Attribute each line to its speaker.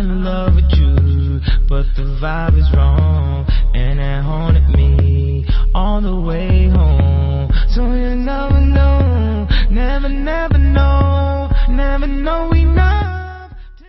Speaker 1: in love with you, but the vibe is wrong, and it haunted me all the way home. So you never know, never know, never know